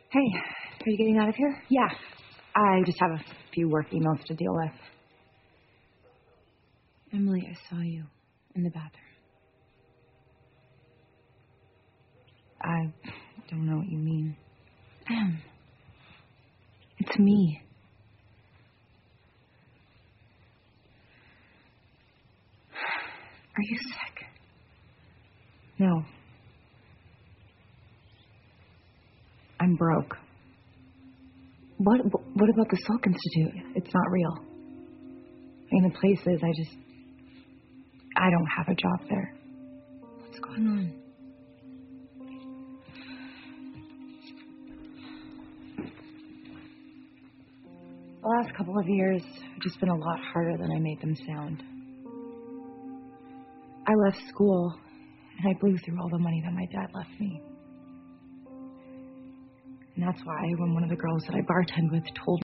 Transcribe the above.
Hey, are you getting out of here? Yeah. I just have a few work emails to deal with. Emily, I saw you in the bathroom. I don't know what you mean. Em, it's me. Are you sick? No. I'm broke. What about the Salk Institute? It's not real. I mean, the place is, I don't have a job there. What's going on? The last couple of years have just been a lot harder than I made them sound. I left school, and I blew through all the money that my dad left me. And that's why when one of the girls that I bartended with told